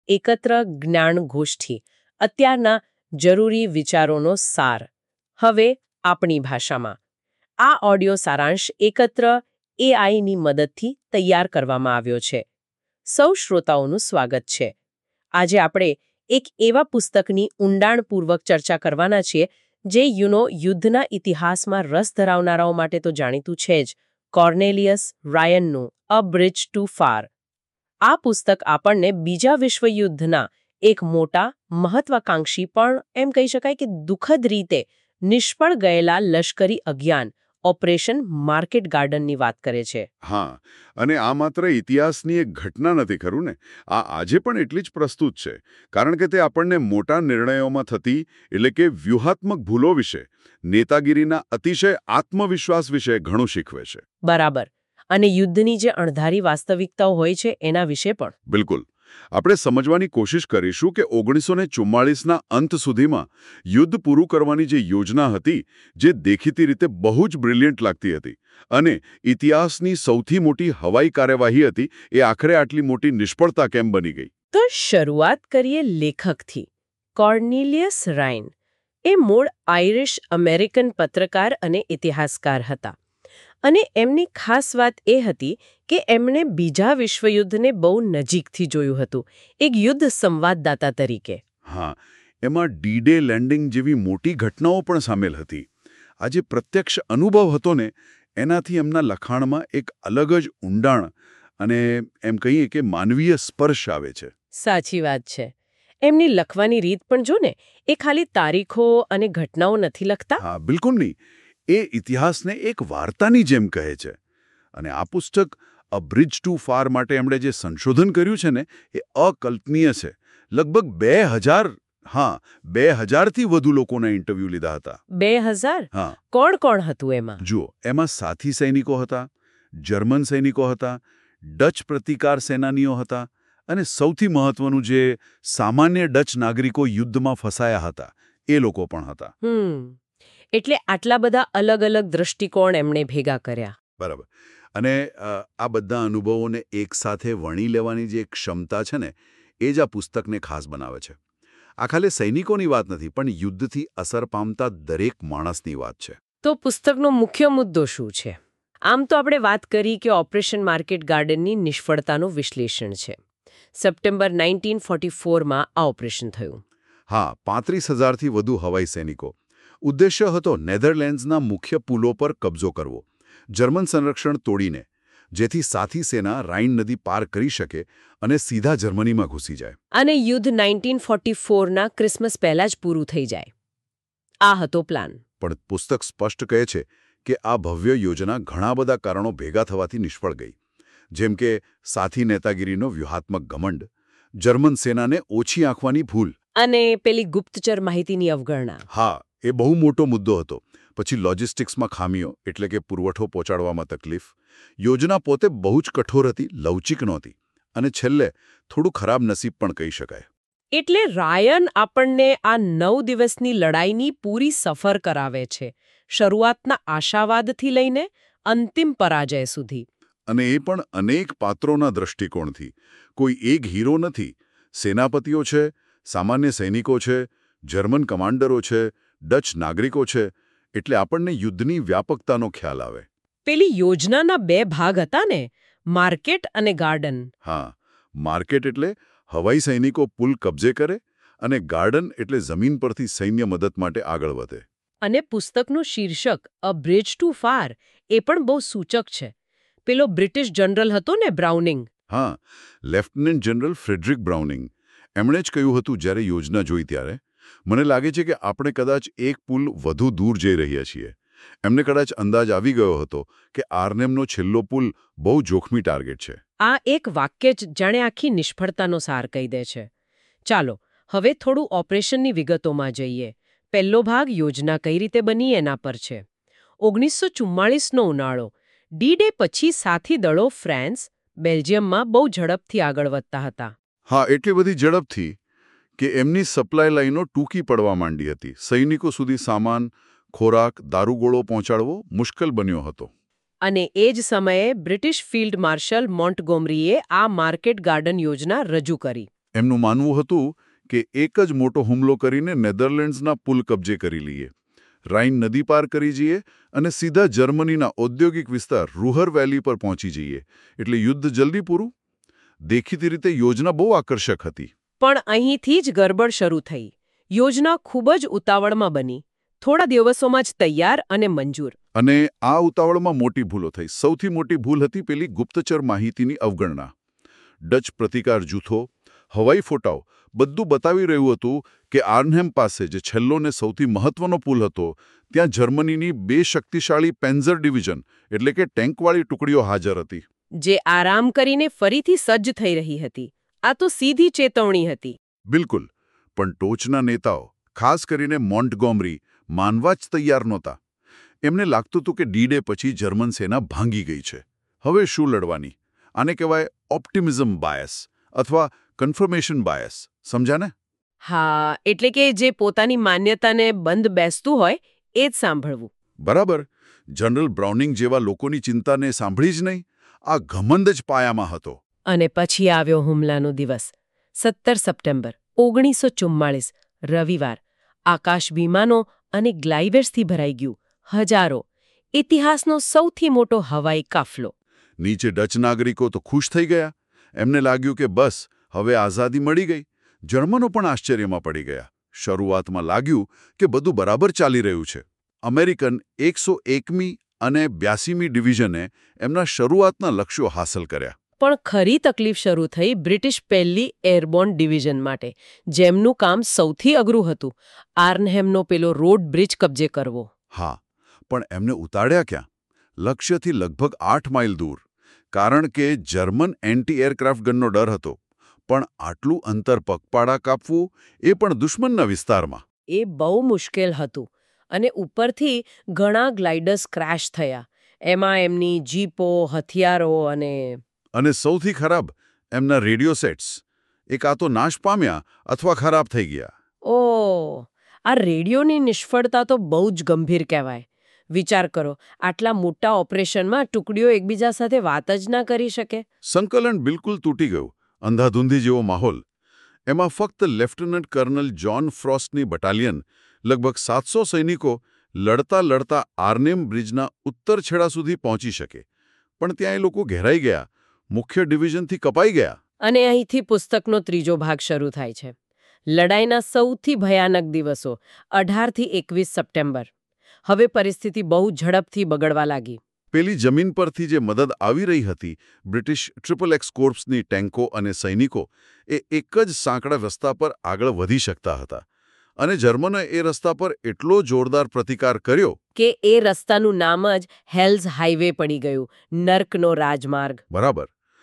એકત્ર જ્ઞાન ગોષ્ઠી, અત્યારના જરૂરી વિચારોનો સાર. હવે આપણી ભાષામાં આ ઓડિયો સારાંશ એકત્ર એઆઈની મદદથી તૈયાર કરવામાં આવ્યો છે. સૌ શ્રોતાઓનું સ્વાગત છે. આજે આપણે એક એવા પુસ્તકની ઊંડાણપૂર્વક ચર્ચા કરવાના છીએ જે યુદ્ધના ઇતિહાસમાં રસ ધરાવનારાઓ માટે તો જાણીતું છે જ, કોર્નેલિયસ રાયનનું અ બ્રિજ ટુ ફાર. આ પુસ્તક આપણને બીજા વિશ્વયુદ્ધના એક મોટા મહત્વાકાંક્ષી પણ એમ કહી શકાય કે દુઃખદ રીતે નિષ્ફળ ગયેલા લશ્કરી અભિયાન ઓપરેશન માર્કેટ ગાર્ડનની વાત કરે છે. હા, અને આ માત્ર ઇતિહાસની એક ઘટના નથી, ખરું ને? આ આજે પણ એટલી જ પ્રસ્તુત છે, કારણ કે તે આપણને મોટા નિર્ણયોમાં થતી એટલે કે વ્યૂહાત્મક ભૂલો વિશે, નેતાગીરીના અતિશય આત્મવિશ્વાસ વિશે ઘણું શીખવે છે. બરાબર. અને યુદ્ધની જે અણધારી વાસ્તવિકતાઓ હોય છે એના વિશે પણ. બિલકુલ. આપણે સમજવાની કોશિશ કરીશું કે 1944ના અંત સુધીમાં યુદ્ધ પૂરું કરવાની જે યોજના હતી, જે દેખીતી રીતે બહુ જ બ્રિલિયન્ટ લાગતી હતી અને ઇતિહાસની સૌથી મોટી હવાઈ કાર્યવાહી હતી, એ આખરે આટલી મોટી નિષ્ફળતા કેમ બની ગઈ? તો શરૂઆત કરીએ લેખકથી. કોર્નેલિયસ રાયન એ મૂળ આયરિશ અમેરિકન પત્રકાર અને ઇતિહાસકાર હતા. અને એમની ખાસ વાત એ હતી કે એમણે બીજા વિશ્વયુદ્ધને બહુ નજીકથી જોયું હતું, એક યુદ્ધ સંવાદદાતા તરીકે. હા, એમાં ડી-ડે લેન્ડિંગ જેવી મોટી ઘટનાઓ પણ સામેલ હતી. આ જે પ્રત્યક્ષ અનુભવ હતો ને, એનાથી એમના લખાણમાં એક અલગ જ ઊંડાણ અને એમ કહીએ કે માનવીય સ્પર્શ આવે છે. સાચી વાત છે. એમની લખવાની રીત પણ જો ને, એ ખાલી તારીખો અને ઘટનાઓ નથી લખતા. હા, બિલકુલ નહીં. એ ઇતિહાસને એક વાર્તાની જેમ કહે છે. અને આ પુસ્તક અ બ્રિજ ટુ ફાર માટે એમણે જે સંશોધન કર્યું છે ને, એ અકલ્પનીય છે. લગભગ 2000થી વધુ લોકોના ઇન્ટરવ્યૂ લીધા હતા. 2000? હા. કોણ કોણ હતું એમાં? જુઓ, એમાં સાથી સૈનિકો હતા, જર્મન સૈનિકો હતા, ડચ પ્રતિકાર સેનાનીઓ હતા અને સૌથી મહત્વનું જે સામાન્ય ડચ નાગરિકો યુદ્ધમાં ફસાયા હતા, એ લોકો પણ હતા. એટલે આટલા બધા અલગ અલગ દૃષ્ટિકોણ એમણે ભેગા કર્યા. બરાબર. અને આ બધા અનુભવોને એકસાથે વણી લેવાની જે ક્ષમતા છે ને, એ જ આ પુસ્તકને ખાસ બનાવે છે. આ ખાલી સૈનિકોની વાત નથી, પણ યુદ્ધથી અસર પામતા દરેક માણસની વાત છે. તો પુસ્તકનો મુખ્ય મુદ્દો શું છે? આમ તો આપણે વાત કરી કે ઓપરેશન માર્કેટ ગાર્ડનની નિષ્ફળતાનું વિશ્લેષણ છે. સપ્ટેમ્બર 1944માં આ ઓપરેશન થયું. હા, 35,000થી વધુ હવાઈ સૈનિકો. ઉદ્દેશ્ય હતો નેધરલેન્ડ્સના મુખ્ય પુલો પર કબજો કરવો, જર્મન સંરક્ષણ તોડીને, જેથી સાથી સેના રાઇન નદી પાર કરી શકે અને સીધા જર્મનીમાં ઘૂસી જાય. અને યુદ્ધ 1944ના ક્રિસમસ પહેલા જ પૂરું થઈ જાય. આ હતો પ્લાન. પણ પુસ્તક સ્પષ્ટ કહે છે કે આ ભવ્ય યોજના ઘણા બધા કારણો ભેગા થવાથી નિષ્ફળ ગઈ. જેમ કે સાથી નેતાગીરીનો વ્યૂહાત્મક ઘમંડ, જર્મન સેનાને ઓછી આંકવાની ભૂલ અને પેલી ગુપ્તચર માહિતીની અવગણના. હા, એ બહુ મોટો મુદ્દો હતો. પછી લોજિસ્ટિક્સમાં ખામીઓ, એટલે કે પુરવઠો પહોંચાડવામાં તકલીફ. યોજના પોતે બહુ જ કઠોર હતી, લવચીક નહોતી. અને છેલ્લે થોડું ખરાબ નસીબ પણ કહી શકાય. એટલે રાયન આપણને આ 9 દિવસની લડાઈની પૂરી સફર કરાવે છે, શરૂઆતના આશાવાદથી લઈને અંતિમ પરાજય સુધી. અને એ પણ અનેક પાત્રોના દૃષ્ટિકોણથી. કોઈ એક હીરો નથી. સેનાપતિઓ છે, સામાન્ય સૈનિકો છે, જર્મન કમાન્ડરો છે, ડચ નાગરિકો છે. એટલે આપણને યુદ્ધની વ્યાપકતાનો ખ્યાલ આવે. પેલી યોજનાના 2 ભાગ હતા ને, માર્કેટ અને ગાર્ડન. હા, માર્કેટ એટલે હવાઈ સૈનિકો પુલ કબજે કરે અને ગાર્ડન એટલે જમીન પરથી સૈન્ય મદદ માટે આગળ વધે. અને પુસ્તકનું શીર્ષક અ બ્રિજ ટુ ફાર એ પણ બહુ સૂચક છે. પેલો બ્રિટિશ જનરલ હતો ને, બ્રાઉનિંગ. હા, લેફ્ટનન્ટ જનરલ ફ્રેડરિક બ્રાઉનિંગ. એમણે જ કહ્યું હતું જ્યારે યોજના જોઈ ત્યારે, મને લાગે છે કે આપણે કદાચ એક પુલ વધુ દૂર જઈ રહ્યા છીએ. એમને કદાચ અંદાજ આવી ગયો હતો કે આર્નેમનો છેલ્લો પુલ બહુ જોખમી ટાર્ગેટ છે. આ એક વાક્ય જ જાણે આખી નિષ્ફળતાનો સાર કહી દે છે. ચાલો હવે થોડું ઓપરેશનની વિગતોમાં જઈએ. પહેલો ભાગ યોજના કઈ રીતે બની એના પર છે. 1944નો ઉનાળો. ડી-ડે પછી સાથી દળો ફ્રાન્સ, બેલ્જિયમમાં બહુ ઝડપથી આગળ વધતા હતા. હા, એટલી બધી ઝડપથી કે એમની સપ્લાય લાઈનો ટૂંકી પડવા માંડી હતી. સૈનિકો સુધી સામાન, ખોરાક, દારૂગોળો પહોંચાડવો મુશ્કેલ બન્યો હતો. અને એ જ સમયે બ્રિટિશ ફિલ્ડ માર્શલ મોન્ટગોમરીએ આ માર્કેટ ગાર્ડન યોજના રજૂ કરી. એમનું માનવું હતું કે એક જ મોટો હુમલો કરીને નેધરલેન્ડ્સના પુલ કબજે કરી લઈએ, રાઇન નદી પાર કરી જઈએ અને સીધા જર્મનીના ઔદ્યોગિક વિસ્તાર રૂહર વેલી પર પહોંચી જઈએ, એટલે યુદ્ધ જલ્દી પૂરું. દેખીતી રીતે યોજના બહુ આકર્ષક હતી. પણ અહીંથી જ ગરબડ શરૂ થઈ. યોજના ખૂબ જ ઉતાવળમાં બની, થોડા દિવસોમાં જ તૈયાર અને મંજૂર. અને આ ઉતાવળમાં મોટી ભૂલો થઈ. સૌથી મોટી ભૂલ હતી પેલી ગુપ્તચર માહિતીની અવગણના. ડચ પ્રતિકાર જૂથો, હવાઈ ફોટાઓ બધું બતાવી રહ્યું હતું કે આર્નહેમ પાસે જે છેલ્લો ને સૌથી મહત્વનો પુલ હતો, ત્યાં જર્મનીની 2 શક્તિશાળી પેન્ઝર ડિવિઝન એટલે કે ટેન્કવાળી ટુકડીઓ હાજર હતી, જે આરામ કરીને ફરીથી સજ્જ થઈ રહી હતી. આ તો સીધી ચેતવણી હતી. બિલકુલ. પણ ટોચના નેતાઓ, ખાસ કરીને મોન્ટગોમરી, માનવા જ તૈયાર નહોતા. એમને લાગતું હતું કે ડી-ડે પછી જર્મન સેના ભાંગી ગઈ છે. હવે શું લડવાની? આને કહેવાય ઓપ્ટિમિઝમ બાયસ અથવા કન્ફર્મેશન બાયસ. સમજ્યા ને? હા, એટલે કે જે પોતાની માન્યતાને બંધ બેસતું હોય એ જ સાંભળવું. બરાબર. જનરલ બ્રાઉનિંગ જેવા લોકોની ચિંતાને સાંભળી જ નહીં. આ ઘમંડ જ પાયામાં હતો. અને પછી આવ્યો હુમલાનો દિવસ. 17 સપ્ટેમ્બર 1944, રવિવાર. આકાશ વિમાનો અને ગ્લાઇડર્સથી ભરાઈ ગયું. હજારો. ઇતિહાસનો સૌથી મોટો હવાઈ કાફલો. નીચે ડચ નાગરિકો તો ખુશ થઈ ગયા. એમને લાગ્યું કે બસ હવે આઝાદી મળી ગઈ. જર્મનો પણ આશ્ચર્યમાં પડી ગયા. શરૂઆતમાં લાગ્યું કે બધું બરાબર ચાલી રહ્યું છે. અમેરિકન 101મી અને 82મી ડિવિઝને એમના શરૂઆતના લક્ષ્યો હાંસલ કર્યા. પણ ખરી તકલીફ શરૂ થઈ બ્રિટિશ પહેલી એરબોર્ન ડિવિઝન માટે, જેમનું કામ સૌથી અઘરું હતું, આર્નહેમનો પેલો રોડ બ્રિજ કબજે કરવો. હા, પણ એમને ઉતાર્યા ક્યાં? લક્ષ્યથી લગભગ 8 માઇલ દૂર. કારણ કે જર્મન એન્ટી એરક્રાફ્ટ ગનનો ડર હતો. પણ આટલું અંતર પગપાળા કાપવું, એ પણ દુશ્મનના વિસ્તારમાં. એ બહુ મુશ્કેલ હતું. અને ઉપરથી ઘણા ગ્લાઇડર્સ ક્રેશ થયા. એમાં એમની જીપો, હથિયારો અને સૌથી ખરાબ, એમના રેડિયો સેટ્સ. એ કાં તો નાશ પામ્યા અથવા ખરાબ થઈ ગયા. ઓહ, આ રેડિયોની નિષ્ફળતા તો બહુ જ ગંભીર કહેવાય. વિચાર કરો, આટલા મોટા ઓપરેશનમાં ટુકડીઓ એકબીજા સાથે વાત જ ના કરી શકે. સંકલન બિલકુલ તૂટી ગયું. અંધાધૂંધી જેવો માહોલ. એમાં ફક્ત લેફ્ટનન્ટ કર્નલ જ્હોન ફ્રોસ્ટની બટાલિયન, લગભગ 700 સૈનિકો લડતા લડતા આર્નેમ બ્રિજના ઉત્તર છેડા સુધી પહોંચી શકે. પણ ત્યાં એ લોકો ઘેરાઈ ગયા, મુખ્ય ડિવિઝનથી કપાઈ ગયા. અને અહીંથી પુસ્તકનો ત્રીજો ભાગ શરૂ થાય છે. લડાઈના સૌથી ભયાનક દિવસો, 18 થી 21 સપ્ટેમ્બર. હવે પરિસ્થિતિ બહુ ઝડપથી બગડવા લાગી. પેલી જમીન પરથી જે મદદ આવી રહી હતી, બ્રિટિશ XXX કોર્પ્સની ટેન્કો અને સૈનિકો, એ એક જ સાંકડા રસ્તા પર આગળ વધી શકતા હતા. અને જર્મનોએ એ રસ્તા પર એટલો જોરદાર પ્રતિકાર કર્યો કે એ રસ્તાનું નામ જ હેલ્સ હાઈવે પડી ગયું, નર્કનો રાજમાર્ગ. બરાબર.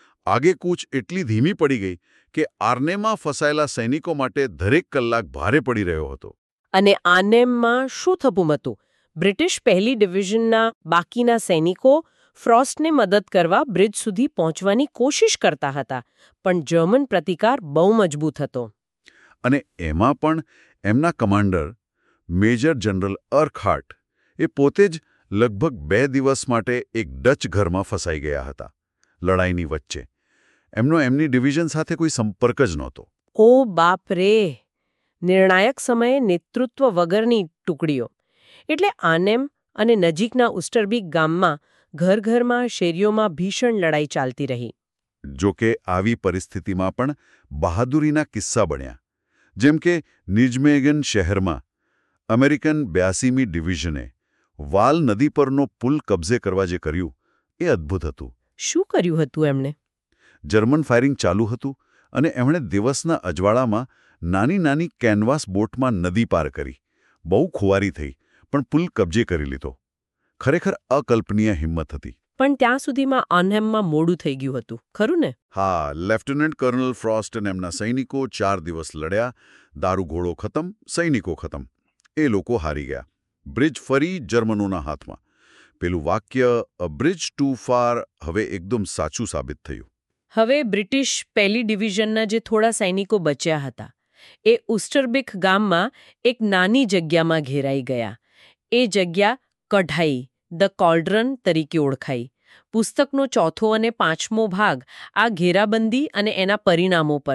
આગેકૂચ એટલી ધીમી પડી ગઈ કે આર્નેમમાં ફસાયેલા સૈનિકો માટે દરેક કલાક ભારે પડી રહ્યો હતો. અને આર્નેમમાં શું થતું હતું? બ્રિટિશ પહેલી ડિવિઝનના બાકીના સૈનિકો ફ્રોસ્ટને મદદ કરવા બ્રિજ સુધી પહોંચવાની કોશિશ કરતા હતા, પણ જર્મન પ્રતિકાર બહુ મજબૂત હતો. અને એમાં પણ એમના કમાન્ડર મેજર જનરલ અર્કહાર્ટ, એ પોતે જ લગભગ 2 દિવસ માટે એક ડચ ઘરમાં ફસાઈ ગયા હતા, લડાઈની વચ્ચે. એમનો એમની ડિવિઝન સાથે કોઈ સંપર્ક જ નહોતો. ઓ બાપ રે! નિર્ણાયક સમયે નેતૃત્વ વગરની ટુકડીઓ. એટલે આર્નેમ અને નજીકના ઉસ્ટરબીક ગામમાં ઘર-ઘરમાં, શેરીઓમાં ભીષણ લડાઈ ચાલતી રહી. જોકે આવી પરિસ્થિતિમાં પણ બહાદુરીના કિસ્સા બન્યા. જેમ કે નિજમેગન શહેરમાં અમેરિકન 82મી ડિવિઝને વાલ નદી પરનો પુલ કબજે કરવા જે કર્યું, એ અદ્ભુત હતું. શું કર્યું હતું એમણે? જર્મન ફાયરિંગ ચાલુ હતું અને એમણે દિવસના અજવાળામાં નાની નાની કેનવાસ બોટમાં નદી પાર કરી. બહુ ખુવારી થઈ, પણ પુલ કબજે કરી લીધો. ખરેખર અકલ્પનીય હિંમત હતી. પણ ત્યાં સુધીમાં આર્નહેમમાં મોડું થઈ ગયું હતું, ખરું ને? હા, લેફ્ટનન્ટ કર્નલ ફ્રોસ્ટ અને એમના સૈનિકો 4 દિવસ લડ્યા. દારૂગોળો ખતમ, સૈનિકો ખતમ. એ લોકો હારી ગયા. બ્રિજ ફરી જર્મનોના હાથમાં. પેલું વાક્ય "અ બ્રિજ ટુ ફાર" હવે એકદમ સાચું સાબિત થયું. હવે બ્રિટિશ પહેલી ડિવિઝનના જે થોડા સૈનિકો બચ્યા હતા, એ ઉસ્ટરબીક ગામમાં એક નાની જગ્યામાં ઘેરાઈ ગયા. એ જગ્યા કઢાઈ, ધ કોલ્ડ્રન તરીકે ઓળખાઈ. પુસ્તકનો 4થો અને 5મો ભાગ આ ઘેરાબંધી અને એના પરિણામો પર છે.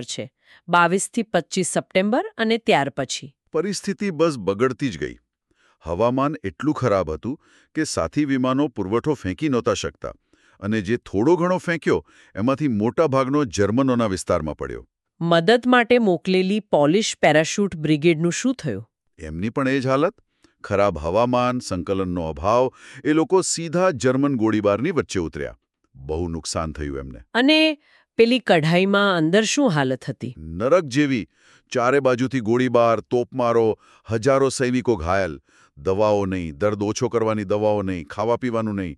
22 થી 25 સપ્ટેમ્બર અને ત્યાર પછી પરિસ્થિતિ બસ બગડતી જ ગઈ. હવામાન એટલું ખરાબ હતું કે સાથી વિમાનો પુરવઠો ફેંકી નહોતા શકતા અને જે થોડો ઘણો ફેંક્યો એમાંથી મોટા ભાગનો જર્મનોના વિસ્તારમાં પડ્યો. મદદ માટે મોકલેલી પોલિશ પેરાશૂટ બ્રિગેડનું શું થયું? એમની પણ એ જ હાલત. ખરાબ હવામાન, સંકલનનો અભાવ, એ લોકો સીધા જર્મન ગોળીબારની વચ્ચે ઉતર્યા. બહુ નુકસાન થયું એમને. અને પેલી કઢાઈમાં અંદર શું હાલત હતી? નરક જેવી. ચારે બાજુથી ગોળીબાર, તોપમારો, હજારો સૈનિકો ઘાયલ. દવાઓ નહીં, દર્દ ઓછો કરવાની દવાઓ નહીં, ખાવા પીવાનું નહીં.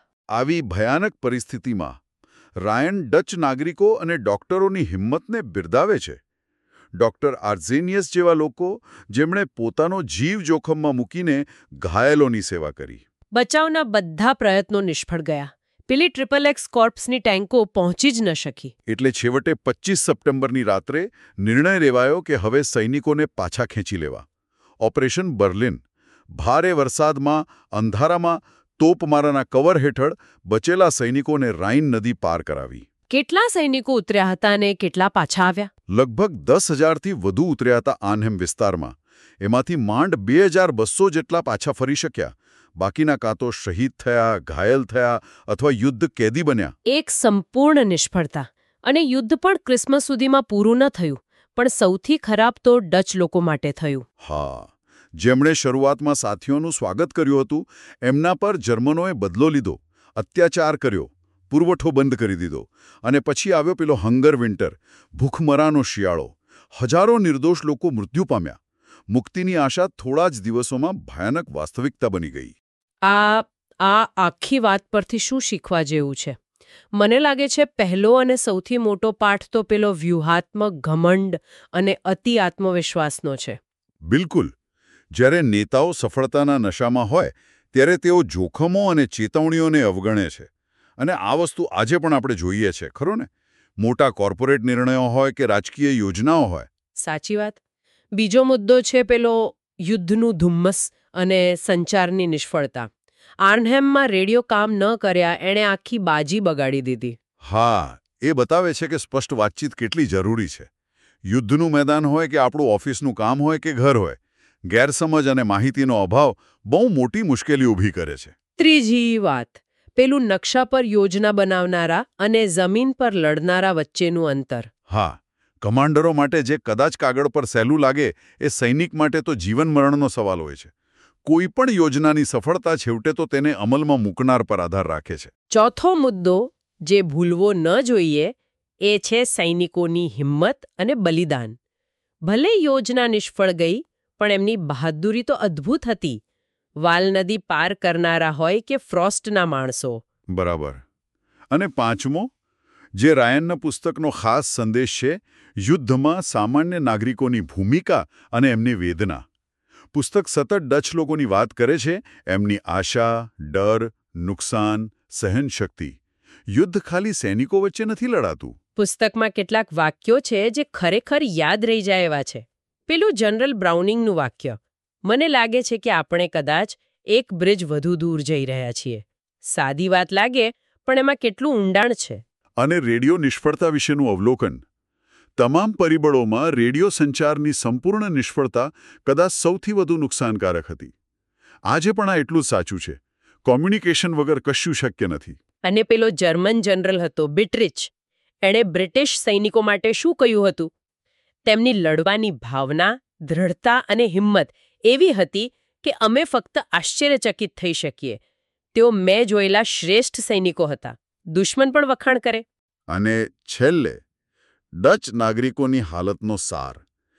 આવી ભયાનક પરિસ્થિતિમાં રાયન ડચ નાગરિકો અને ડોક્ટરોની હિંમતને બિરદાવે છે. ડોક્ટર આર્ઝેનિયસ જેવા લોકો જેમણે પોતાનો જીવ જોખમમાં મૂકીને ઘાયલોની સેવા કરી. બચાવના બધા પ્રયત્નો નિષ્ફળ ગયા. પેલી XXX કોર્પ્સની ટેન્કો પહોંચી જ ન શકી. એટલે છેવટે 25 સપ્ટેમ્બરની રાત્રે નિર્ણય લેવાયો કે હવે સૈનિકોને પાછા ખેંચી લેવા. Operation Berlin. ભારે વરસાદમાં, અંધારામાં, તોપમારાના કવર હેઠળ બચેલા સૈનિકોને રાઇન નદી પાર કરાવી. કેટલા સૈનિકો ઉતર્યા હતા અને કેટલા પાછા આવ્યા? લગભગ 10,000થી વધુ ઉતર્યા હતા આર્નહેમ વિસ્તારમાં. એમાંથી માંડ 2,200 જેટલા પાછા ફરી શક્યા. બાકીના કાં તો શહીદ થયા, ઘાયલ થયા અથવા યુદ્ધ કેદી બન્યા. એક સંપૂર્ણ નિષ્ફળતા. અને યુદ્ધ પણ ક્રિસમસ સુધીમાં પૂરું ન થયું. પણ સૌથી ખરાબ તો ડચ લોકો માટે થયું. હા, જેમણે શરૂઆતમાં સાથીઓનું સ્વાગત કર્યું હતું, એમના પર જર્મનોએ બદલો લીધો, અત્યાચાર કર્યો, પુરવઠો બંધ કરી દીધો. અને પછી આવ્યો પેલો હંગર વિન્ટર, ભૂખમરાનો શિયાળો. હજારો નિર્દોષ લોકો મૃત્યુ પામ્યા. મુક્તિની આશા થોડા જ દિવસોમાં ભયાનક વાસ્તવિકતા બની ગઈ. આ આખી વાત પરથી શું શીખવા જેવું છે? મને લાગે છે પહેલો અને સૌથી મોટો પાઠ તો પેલો વ્યૂહાત્મક ઘમંડ અને અતિ આત્મવિશ્વાસનો છે. બિલકુલ. જ્યારે નેતાઓ સફળતાના નશામાં હોય ત્યારે તેઓ જોખમો અને ચેતવણીઓને અવગણે છે. અને આ વસ્તુ આજે પણ આપણે જોઈએ છે, ખરો ને? મોટા કોર્પોરેટ નિર્ણયો હોય કે રાજકીય યોજનાઓ હોય. સાચી વાત. બીજો મુદ્દો છે પેલો યુદ્ધનું ધુમ્મસ અને સંચારની નિષ્ફળતા. આર્નહેમમાં રેડિયો કામ ન કર્યા, એણે આખી બાજી બગાડી દીધી. હા, એ બતાવે છે કે સ્પષ્ટ વાતચીત કેટલી જરૂરી છે. યુદ્ધનું મેદાન હોય કે આપણું ઓફિસનું કામ હોય કે ઘર હોય, ગેરસમજ અને માહિતીનો અભાવ બહુ મોટી મુશ્કેલી ઊભી કરે છે. ત્રીજી વાત, પેલું નકશા પર યોજના બનાવનારા અને જમીન પર લડનારા વચ્ચેનું અંતર. હા, કમાન્ડરો માટે જે કદાચ કાગળ પર સહેલું લાગે, એ સૈનિક માટે તો જીવન મરણનો સવાલ હોય છે. કોઈ પણ યોજનાની સફળતા છેવટે તો તેને અમલમાં મૂકનાર પર આધાર રાખે છે. ચોથો મુદ્દો જે ભૂલવો ન જોઈએ એ છે સૈનિકોની હિંમત અને બલિદાન. ભલે યોજના નિષ્ફળ ગઈ, પણ એમની બહાદુરી તો અદ્ભુત હતી. વાલ નદી પાર કરનારા હોય કે ફ્રોસ્ટના માણસો. બરાબર. અને પાંચમો, જે રાયનના પુસ્તકનો ખાસ સંદેશ છે, યુદ્ધમાં સામાન્ય નાગરિકોની ભૂમિકા અને એમની વેદના. પુસ્તક સતત ડચ લોકોની વાત કરે છે, એમની આશા, ડર, નુકસાન, સહનશક્તિ. યુદ્ધ ખાલી સૈનિકો વચ્ચે નથી લડાતું. પુસ્તકમાં કેટલાક વાક્યો છે જે ખરેખર યાદ રહી જાય એવા છે. પેલું જનરલ બ્રાઉનિંગનું વાક્ય, મને લાગે છે કે આપણે કદાચ એક બ્રિજ વધુ દૂર જઈ રહ્યા છીએ. સાદી વાત લાગે, પણ એમાં કેટલું ઊંડાણ છે. અને રેડિયો નિષ્ફળતા વિશેનું અવલોકન. તમામ પરિબળોમાં રેડિયો સંચારની સંપૂર્ણ નિષ્ફળતા કદાચ સૌથી વધુ નુકસાનકારક હતી. આજે પણ આ એટલું જ સાચું છે. કોમ્યુનિકેશન વગર કશું શક્ય નથી. અને પેલો જર્મન જનરલ હતો બિટ્રિચ, એણે બ્રિટિશ સૈનિકો માટે શું કહ્યું હતું? તેમની લડવાની ભાવના, દૃઢતા અને હિંમત એવી હતી કે અમે ફક્ત આશ્ચર્યચકિત થઈ શકીએ. તેઓ મેં જોયેલા શ્રેષ્ઠ સૈનિકો હતા. દુશ્મન પણ વખાણ કરે. અને છેલ્લે ડચ નાગરિકોની હાલતનો સાર.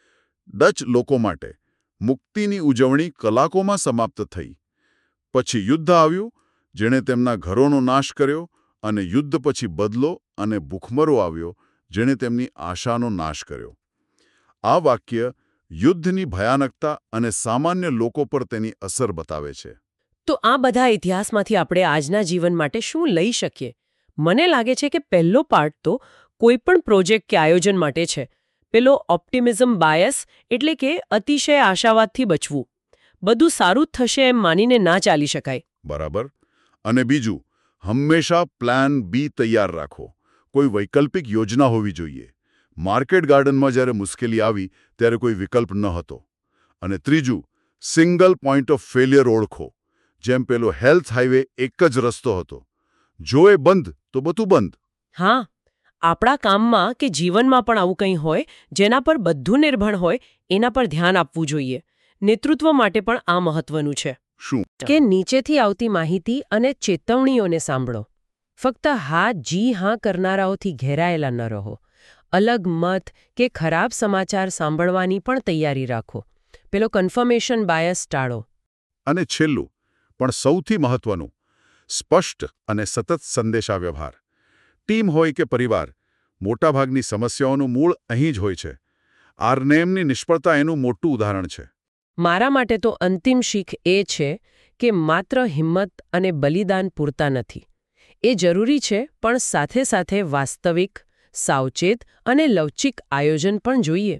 ડચ લોકો માટે મુક્તિની ઉજવણી કલાકોમાં સમાપ્ત થઈ. પછી યુદ્ધ આવ્યું, જેણે તેમના ઘરોનો નાશ કર્યો, અને યુદ્ધ પછી બદલો અને ભૂખમરો આવ્યો, જેણે તેમની આશાનો નાશ કર્યો. આ વાક્ય યુદ્ધની ભયાનકતા અને સામાન્ય લોકો પર તેની અસર બતાવે છે. તો આ બધા ઇતિહાસમાંથી આપણે આજના જીવન માટે શું લઈ શકીએ? મને લાગે છે કે પહેલો પાર્ટ તો કોઈ પણ પ્રોજેક્ટ કે આયોજન માટે છે. પેલો ઓપ્ટિમિઝમ બાયસ, એટલે કે અતિશય આશાવાદથી બચવું. બધું સારું જ થશે એમ માનીને ના ચાલી શકાય. બરાબર. અને બીજું, હંમેશા પ્લાન બી તૈયાર રાખો. કોઈ વૈકલ્પિક યોજના હોવી જોઈએ. માર્કેટ ગાર્ડનમાં જ્યારે મુશ્કેલી આવી ત્યારે કોઈ વિકલ્પ ન હતો. અને ત્રીજું, સિંગલ પોઈન્ટ ઓફ ફેલિયર ઓળખો. જેમ પેલો હેલ્થ હાઈવે એક જ રસ્તો હતો. જો એ બંધ તો બધું બંધ. હા, આપણા કામમાં કે જીવનમાં પણ આવું કંઈ હોય જેના પર બધું નિર્ભર હોય એના પર ધ્યાન આપવું જોઈએ. નેતૃત્વ માટે પણ આ મહત્વનું છે. શું? કે નીચેથી આવતી માહિતી અને ચેતવણીઓને સાંભળો. ફક્ત હા કરનારાઓથી ઘેરાયેલા ન રહો. અલગ મત કે ખરાબ સમાચાર સાંભળવાની પણ તૈયારી રાખો. પેલો કન્ફર્મેશન બાયસ ટાળો. અને છેલ્લું પણ સૌથી મહત્વનું, સ્પષ્ટ અને સતત સંદેશાવ્યવહાર. ટીમ હોય કે પરિવાર, મોટાભાગની સમસ્યાઓનું મૂળ અહીં જ હોય છે. આરનેમની નિષ્ફળતા એનું મોટું ઉદાહરણ છે. મારા માટે તો અંતિમ શીખ એ છે કે માત્ર હિંમત અને બલિદાન પૂરતા નથી. એ જરૂરી છે, પણ સાથે સાથે વાસ્તવિક, સાવચેત અને લવચિક આયોજન પણ જોઈએ.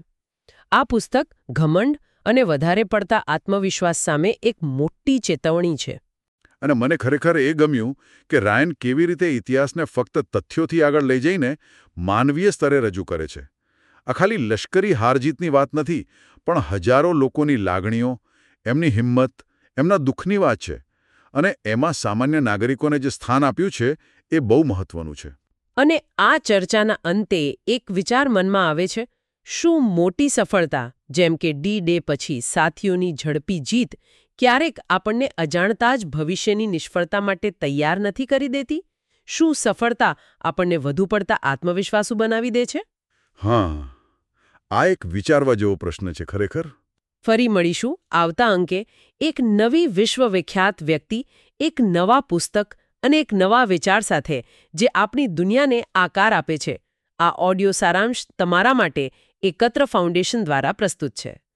આ પુસ્તક ઘમંડ અને વધારે પડતા આત્મવિશ્વાસ સામે એક મોટી ચેતવણી છે. અને મને ખરેખર એ ગમ્યું કે રાયન કેવી રીતે ઇતિહાસને ફક્ત તથ્યોથી આગળ લઈ જઈને માનવીય સ્તરે રજૂ કરે છે. આ ખાલી લશ્કરી હારજીતની વાત નથી, પણ હજારો લોકોની લાગણીઓ, એમની હિંમત, એમના દુઃખની વાત છે. અને એમાં સામાન્ય નાગરિકોને જે સ્થાન આપ્યું છે એ બહુ મહત્વનું છે. અને આ ચર્ચાના અંતે એક વિચાર મનમાં આવે છે. શું મોટી સફળતા, જેમ કે D-Day પછી સાથીઓની ઝડપી જીત, ક્યારેક આપણને અજાણતા જ ભવિષ્યની નિષ્ફળતા માટે તૈયાર નથી કરી દેતી? શું સફળતા આપણને વધુ પડતા આત્મવિશ્વાસુ બનાવી દે છે? હા, આ એક વિચારવા જેવો પ્રશ્ન છે ખરેખર. ફરી મળીશું આવતા અંકે એક નવી વિશ્વવિખ્યાત વ્યક્તિ, એક નવા પુસ્તક અને એક નવા વિચાર સાથે જે આપણી દુનિયાને આકાર આપે છે. આ ઓડિયો સારાંશ તમારા માટે એકત્ર ફાઉન્ડેશન દ્વારા પ્રસ્તુત છે.